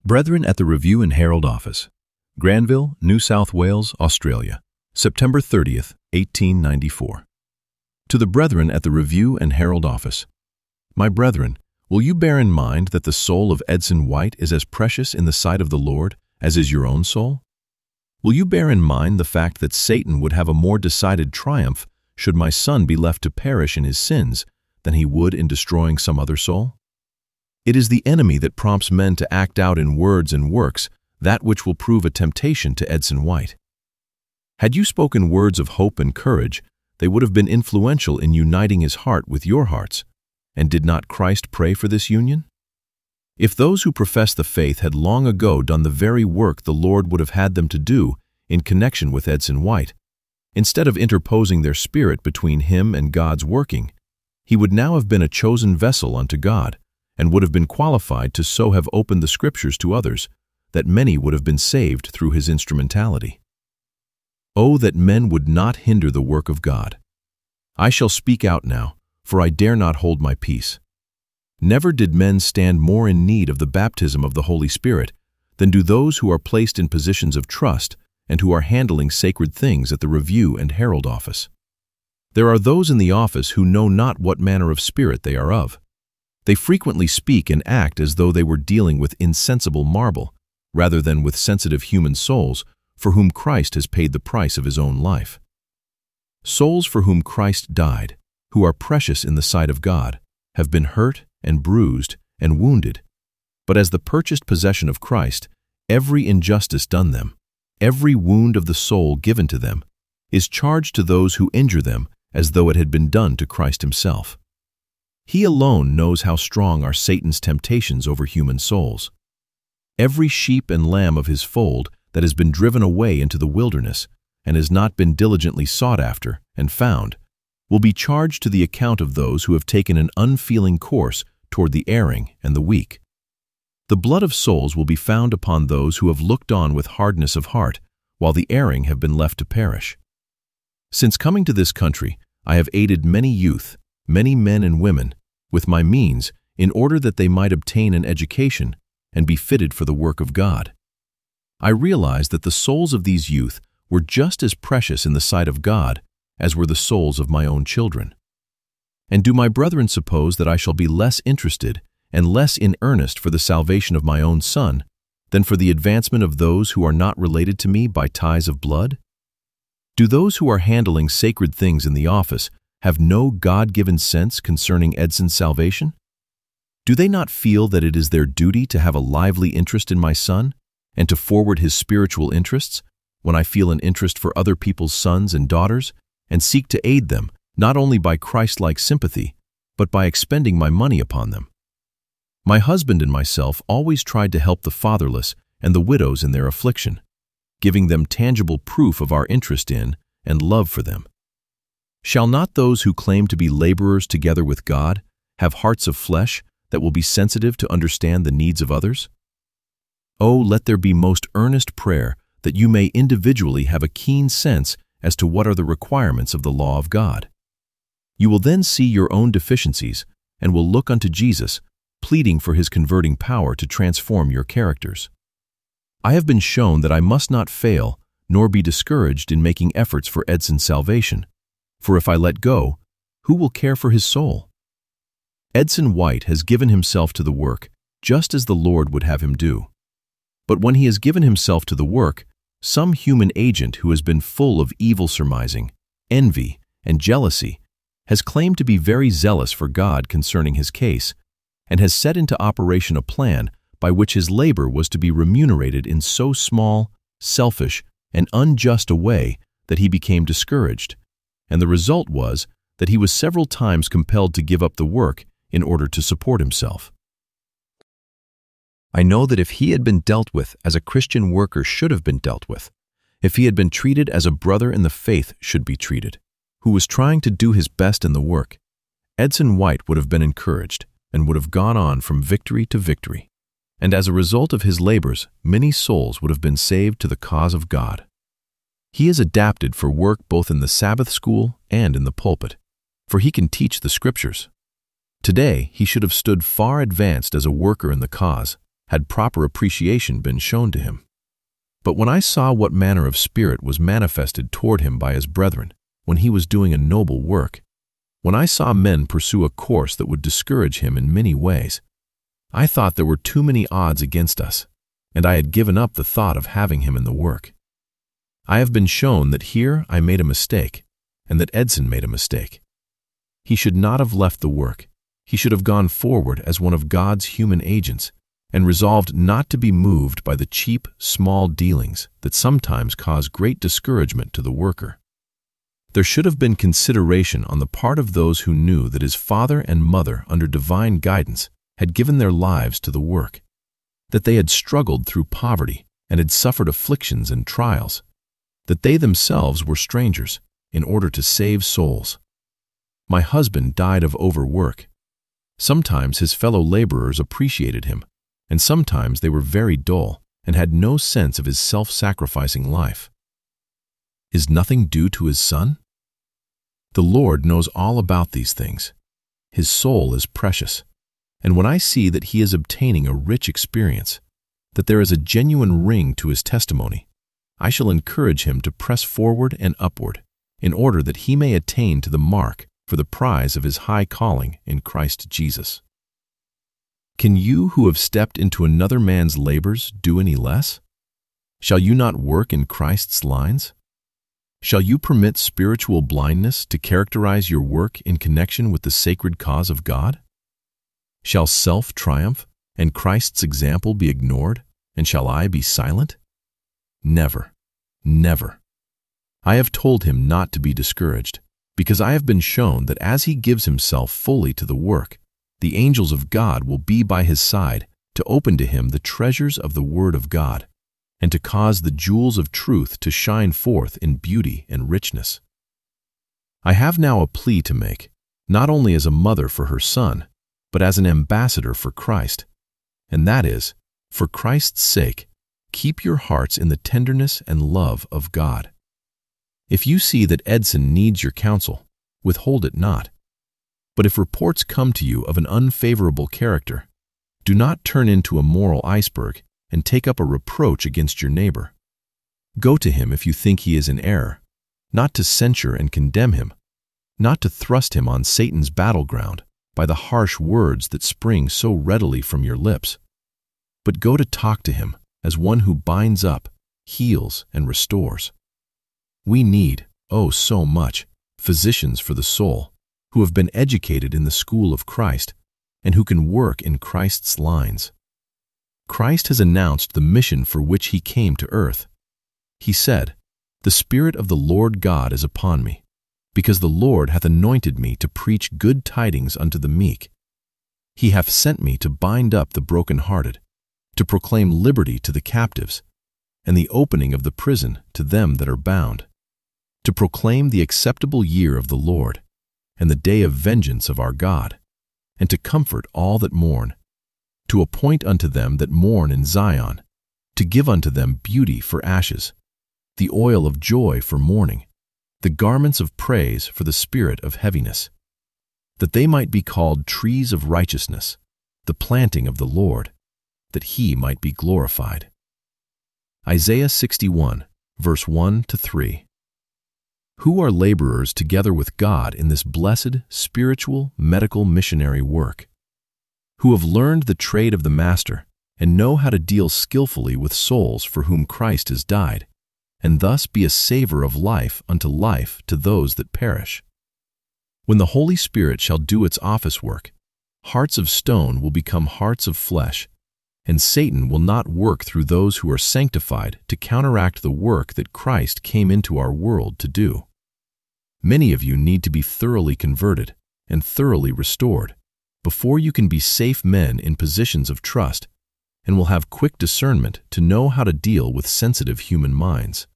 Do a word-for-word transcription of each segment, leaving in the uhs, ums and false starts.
Brethren at the Review and Herald Office, Granville, New South Wales, Australia, September thirtieth, eighteen ninety-four. To the Brethren at the Review and Herald Office, my brethren, will you bear in mind that the soul of Edson White is as precious in the sight of the Lord as is your own soul? Will you bear in mind the fact that Satan would have a more decided triumph should my son be left to perish in his sins than he would in destroying some other soul? It is the enemy that prompts men to act out in words and works that which will prove a temptation to Edson White. Had you spoken words of hope and courage, they would have been influential in uniting his heart with your hearts. And did not Christ pray for this union? If those who profess the faith had long ago done the very work the Lord would have had them to do in connection with Edson White, instead of interposing their spirit between him and God's working, he would now have been a chosen vessel unto God, and would have been qualified to so have opened the Scriptures to others, that many would have been saved through his instrumentality. Oh, that men would not hinder the work of God! I shall speak out now, for I dare not hold my peace. Never did men stand more in need of the baptism of the Holy Spirit than do those who are placed in positions of trust and who are handling sacred things at the Review and Herald Office. There are those in the office who know not what manner of spirit they are of. They frequently speak and act as though they were dealing with insensible marble, rather than with sensitive human souls for whom Christ has paid the price of his own life. Souls for whom Christ died, who are precious in the sight of God, have been hurt and bruised and wounded, but as the purchased possession of Christ, every injustice done them, every wound of the soul given to them, is charged to those who injure them as though it had been done to Christ himself. He alone knows how strong are Satan's temptations over human souls. Every sheep and lamb of his fold that has been driven away into the wilderness and has not been diligently sought after and found will be charged to the account of those who have taken an unfeeling course toward the erring and the weak. The blood of souls will be found upon those who have looked on with hardness of heart, while the erring have been left to perish. Since coming to this country, I have aided many youth, many men and women, with my means, in order that they might obtain an education and be fitted for the work of God. I realized that the souls of these youth were just as precious in the sight of God as were the souls of my own children. And do my brethren suppose that I shall be less interested and less in earnest for the salvation of my own son than for the advancement of those who are not related to me by ties of blood? Do those who are handling sacred things in the office have no God-given sense concerning Edson's salvation? Do they not feel that it is their duty to have a lively interest in my son and to forward his spiritual interests when I feel an interest for other people's sons and daughters and seek to aid them not only by Christ-like sympathy, but by expending my money upon them? My husband and myself always tried to help the fatherless and the widows in their affliction, giving them tangible proof of our interest in and love for them. Shall not those who claim to be laborers together with God have hearts of flesh that will be sensitive to understand the needs of others? Oh, let there be most earnest prayer that you may individually have a keen sense as to what are the requirements of the law of God. You will then see your own deficiencies and will look unto Jesus, pleading for his converting power to transform your characters. I have been shown that I must not fail nor be discouraged in making efforts for Edson's salvation, for if I let go, who will care for his soul? Edson White has given himself to the work just as the Lord would have him do. But when he has given himself to the work, some human agent who has been full of evil surmising, envy, and jealousy has claimed to be very zealous for God concerning his case, and has set into operation a plan by which his labor was to be remunerated in so small, selfish, and unjust a way that he became discouraged, and the result was that he was several times compelled to give up the work in order to support himself. I know that if he had been dealt with as a Christian worker should have been dealt with, if he had been treated as a brother in the faith should be treated, who was trying to do his best in the work, Edson White would have been encouraged and would have gone on from victory to victory. And as a result of his labors, many souls would have been saved to the cause of God. He is adapted for work both in the Sabbath school and in the pulpit, for he can teach the Scriptures. Today, he should have stood far advanced as a worker in the cause, had proper appreciation been shown to him. But when I saw what manner of spirit was manifested toward him by his brethren, when he was doing a noble work, when I saw men pursue a course that would discourage him in many ways, I thought there were too many odds against us, and I had given up the thought of having him in the work. I have been shown that here I made a mistake, and that Edson made a mistake. He should not have left the work. He should have gone forward as one of God's human agents, and resolved not to be moved by the cheap, small dealings that sometimes cause great discouragement to the worker. There should have been consideration on the part of those who knew that his father and mother, under divine guidance, had given their lives to the work, that they had struggled through poverty and had suffered afflictions and trials, that they themselves were strangers in order to save souls. My husband died of overwork. Sometimes his fellow laborers appreciated him, and sometimes they were very dull and had no sense of his self-sacrificing life. Is nothing due to his son? The Lord knows all about these things. His soul is precious, and when I see that he is obtaining a rich experience, that there is a genuine ring to his testimony, I shall encourage him to press forward and upward, in order that he may attain to the mark for the prize of his high calling in Christ Jesus. Can you who have stepped into another man's labors do any less? Shall you not work in Christ's lines? Shall you permit spiritual blindness to characterize your work in connection with the sacred cause of God? Shall self triumph and Christ's example be ignored, and shall I be silent? Never, never. I have told him not to be discouraged, because I have been shown that as he gives himself fully to the work, the angels of God will be by his side to open to him the treasures of the Word of God, and to cause the jewels of truth to shine forth in beauty and richness. I have now a plea to make, not only as a mother for her son, but as an ambassador for Christ, and that is, for Christ's sake, keep your hearts in the tenderness and love of God. If you see that Edson needs your counsel, withhold it not. But if reports come to you of an unfavorable character, do not turn into a moral iceberg and take up a reproach against your neighbor. Go to him if you think he is in error, not to censure and condemn him, not to thrust him on Satan's battleground by the harsh words that spring so readily from your lips, but go to talk to him as one who binds up, heals, and restores. We need, oh so much, physicians for the soul, who have been educated in the school of Christ, and who can work in Christ's lines. Christ has announced the mission for which he came to earth. He said, "The Spirit of the Lord God is upon me, because the Lord hath anointed me to preach good tidings unto the meek. He hath sent me to bind up the brokenhearted, to proclaim liberty to the captives, and the opening of the prison to them that are bound, to proclaim the acceptable year of the Lord, and the day of vengeance of our God, and to comfort all that mourn, to appoint unto them that mourn in Zion, to give unto them beauty for ashes, the oil of joy for mourning, the garments of praise for the spirit of heaviness, that they might be called trees of righteousness, the planting of the Lord, that he might be glorified." Isaiah sixty-one, verse one to three. Who are laborers together with God in this blessed, spiritual, medical missionary work? Who have learned the trade of the Master and know how to deal skillfully with souls for whom Christ has died, and thus be a savor of life unto life to those that perish. When the Holy Spirit shall do its office work, hearts of stone will become hearts of flesh, and Satan will not work through those who are sanctified to counteract the work that Christ came into our world to do. Many of you need to be thoroughly converted and thoroughly restored before you can be safe men in positions of trust and will have quick discernment to know how to deal with sensitive human minds.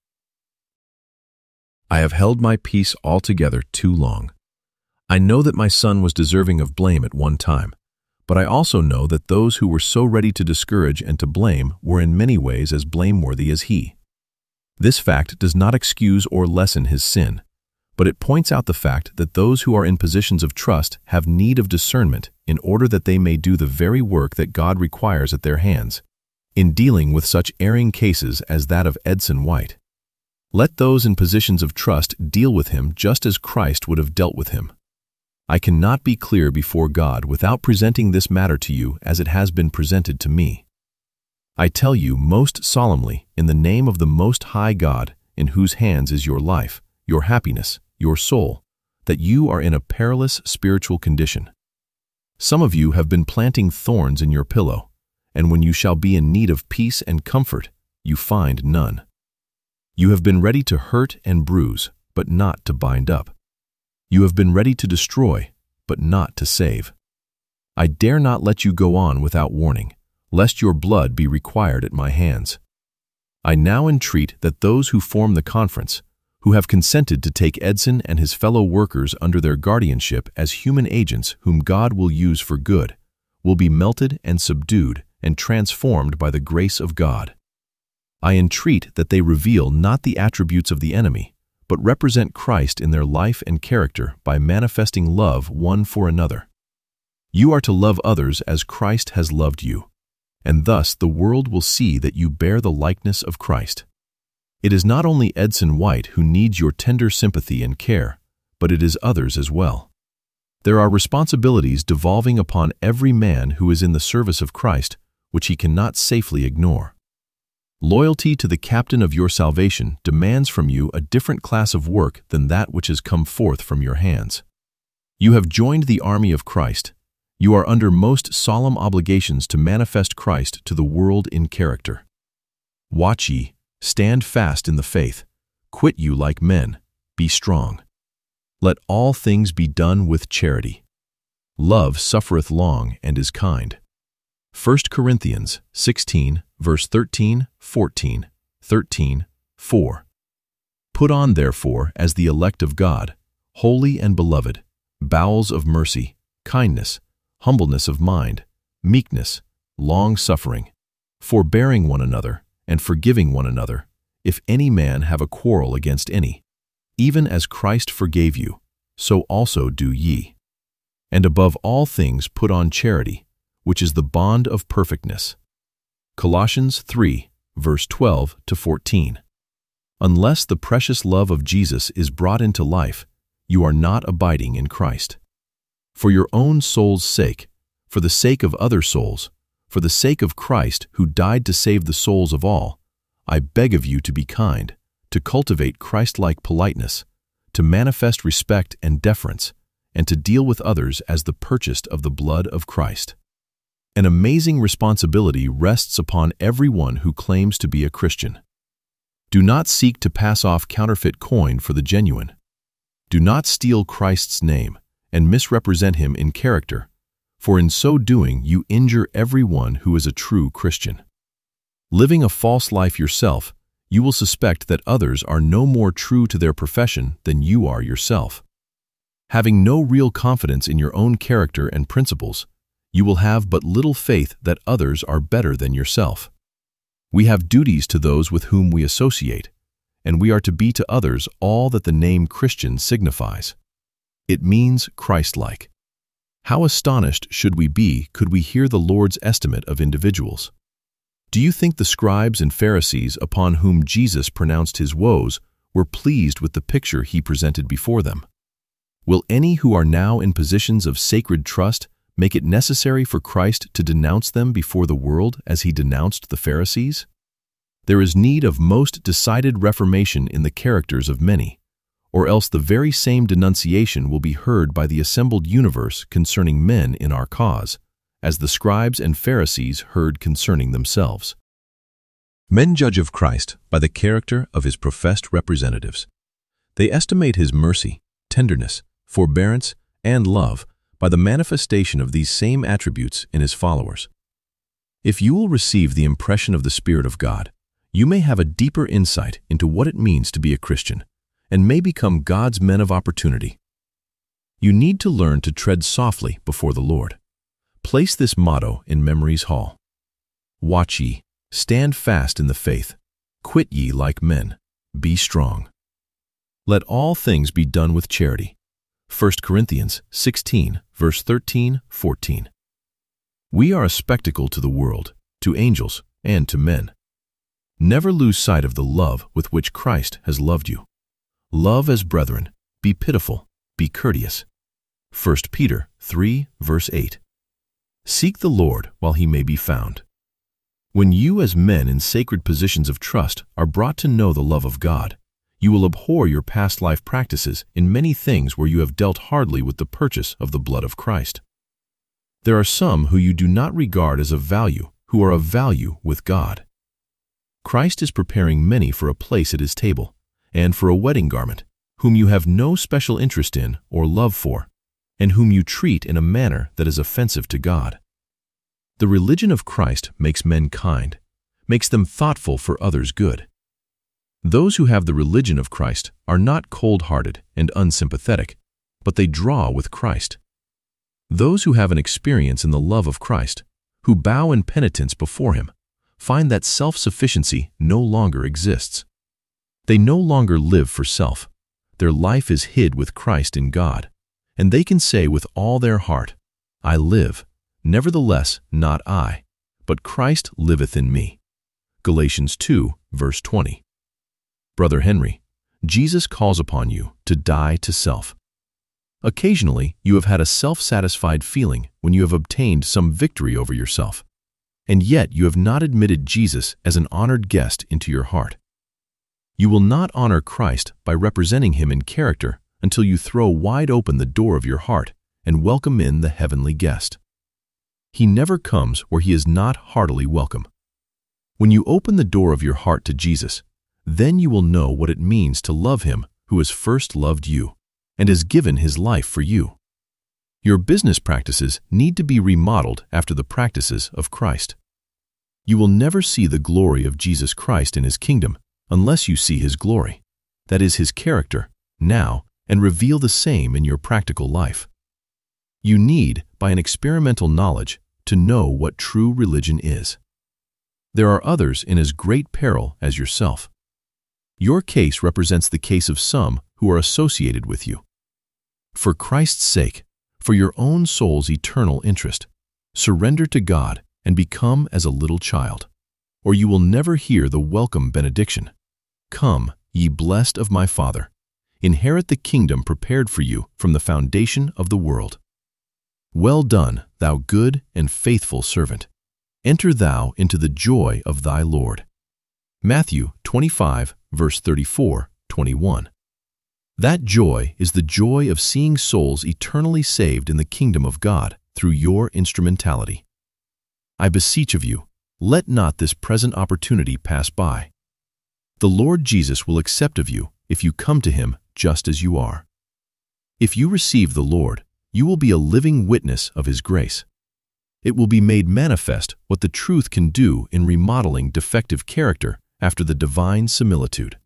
I have held my peace altogether too long. I know that my son was deserving of blame at one time, but I also know that those who were so ready to discourage and to blame were in many ways as blameworthy as he. This fact does not excuse or lessen his sin, but it points out the fact that those who are in positions of trust have need of discernment in order that they may do the very work that God requires at their hands, in dealing with such erring cases as that of Edson White. Let those in positions of trust deal with him just as Christ would have dealt with him. I cannot be clear before God without presenting this matter to you as it has been presented to me. I tell you most solemnly, in the name of the Most High God, in whose hands is your life, your happiness, your soul, that you are in a perilous spiritual condition. Some of you have been planting thorns in your pillow, and when you shall be in need of peace and comfort, you find none. You have been ready to hurt and bruise, but not to bind up. You have been ready to destroy, but not to save. I dare not let you go on without warning, lest your blood be required at my hands. I now entreat that those who form the conference, who have consented to take Edson and his fellow workers under their guardianship as human agents whom God will use for good, will be melted and subdued and transformed by the grace of God. I entreat that they reveal not the attributes of the enemy, but represent Christ in their life and character by manifesting love one for another. You are to love others as Christ has loved you, and thus the world will see that you bear the likeness of Christ. It is not only Edson White who needs your tender sympathy and care, but it is others as well. There are responsibilities devolving upon every man who is in the service of Christ, which he cannot safely ignore. Loyalty to the captain of your salvation demands from you a different class of work than that which has come forth from your hands. You have joined the army of Christ. You are under most solemn obligations to manifest Christ to the world in character. Watch ye, stand fast in the faith, quit you like men, be strong. Let all things be done with charity. Love suffereth long and is kind. First Corinthians sixteen, verse thirteen, fourteen, thirteen, four. Put on, therefore, as the elect of God, holy and beloved, bowels of mercy, kindness, humbleness of mind, meekness, long-suffering, forbearing one another, and forgiving one another, if any man have a quarrel against any. Even as Christ forgave you, so also do ye. And above all things put on charity, which is the bond of perfectness. Colossians three, verse twelve to fourteen. Unless the precious love of Jesus is brought into life, you are not abiding in Christ. For your own soul's sake, for the sake of other souls, for the sake of Christ who died to save the souls of all, I beg of you to be kind, to cultivate Christ-like politeness, to manifest respect and deference, and to deal with others as the purchased of the blood of Christ. An amazing responsibility rests upon everyone who claims to be a Christian. Do not seek to pass off counterfeit coin for the genuine. Do not steal Christ's name and misrepresent him in character, for in so doing you injure everyone who is a true Christian. Living a false life yourself, you will suspect that others are no more true to their profession than you are yourself. Having no real confidence in your own character and principles, you will have but little faith that others are better than yourself. We have duties to those with whom we associate, and we are to be to others all that the name Christian signifies. It means Christ-like. How astonished should we be could we hear the Lord's estimate of individuals? Do you think the scribes and Pharisees upon whom Jesus pronounced his woes were pleased with the picture he presented before them? Will any who are now in positions of sacred trust make it necessary for Christ to denounce them before the world as he denounced the Pharisees? There is need of most decided reformation in the characters of many, or else the very same denunciation will be heard by the assembled universe concerning men in our cause, as the scribes and Pharisees heard concerning themselves. Men judge of Christ by the character of his professed representatives. They estimate his mercy, tenderness, forbearance, and love by the manifestation of these same attributes in his followers. If you will receive the impression of the Spirit of God, you may have a deeper insight into what it means to be a Christian, and may become God's men of opportunity. You need to learn to tread softly before the Lord. Place this motto in memory's hall. Watch ye, stand fast in the faith, quit ye like men, be strong. Let all things be done with charity. First Corinthians sixteen, verse thirteen, fourteen. We are a spectacle to the world, to angels, and to men. Never lose sight of the love with which Christ has loved you. Love as brethren, be pitiful, be courteous. First Peter three, verse eight. Seek the Lord while he may be found. When you as men in sacred positions of trust are brought to know the love of God, you will abhor your past life practices in many things where you have dealt hardly with the purchase of the blood of Christ. There are some who you do not regard as of value, who are of value with God. Christ is preparing many for a place at his table, and for a wedding garment, whom you have no special interest in or love for, and whom you treat in a manner that is offensive to God. The religion of Christ makes men kind, makes them thoughtful for others' good. Those who have the religion of Christ are not cold-hearted and unsympathetic, but they draw with Christ. Those who have an experience in the love of Christ, who bow in penitence before him, find that self-sufficiency no longer exists. They no longer live for self. Their life is hid with Christ in God, and they can say with all their heart, I live, nevertheless not I, but Christ liveth in me. Galatians two, verse twenty. Brother Henry, Jesus calls upon you to die to self. Occasionally, you have had a self-satisfied feeling when you have obtained some victory over yourself, and yet you have not admitted Jesus as an honored guest into your heart. You will not honor Christ by representing him in character until you throw wide open the door of your heart and welcome in the heavenly guest. He never comes where he is not heartily welcome. When you open the door of your heart to Jesus, then you will know what it means to love him who has first loved you and has given his life for you. Your business practices need to be remodeled after the practices of Christ. You will never see the glory of Jesus Christ in his kingdom unless you see his glory, that is his character, now, and reveal the same in your practical life. You need, by an experimental knowledge, to know what true religion is. There are others in as great peril as yourself. Your case represents the case of some who are associated with you. For Christ's sake, for your own soul's eternal interest, surrender to God and become as a little child, or you will never hear the welcome benediction. Come, ye blessed of my Father, inherit the kingdom prepared for you from the foundation of the world. Well done, thou good and faithful servant. Enter thou into the joy of thy Lord. Matthew twenty-five, verse thirty-four, twenty-one. That joy is the joy of seeing souls eternally saved in the kingdom of God through your instrumentality. I beseech of you, let not this present opportunity pass by. The Lord Jesus will accept of you if you come to him just as you are. If you receive the Lord, you will be a living witness of his grace. It will be made manifest what the truth can do in remodeling defective character after the divine similitude.